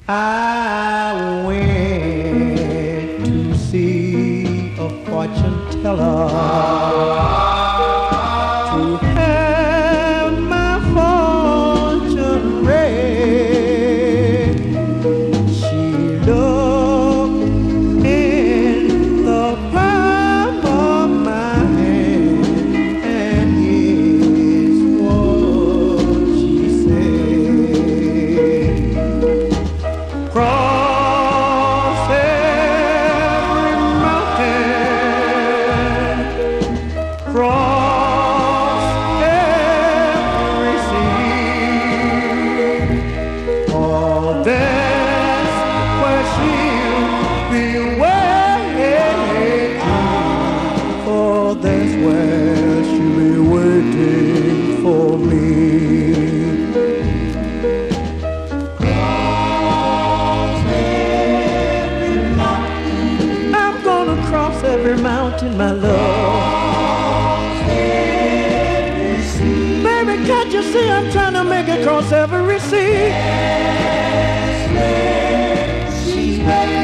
I went to see a fortune teller to have my fortune read. She looked in the palm of my hand, and here's what she said. Cross every mountain, cross every sea, for that's where she'll be waiting, for that's where she'll be waiting for me. Cross every mountain, my love. Baby, can't you see I'm trying to make it cross every sea? She's ready.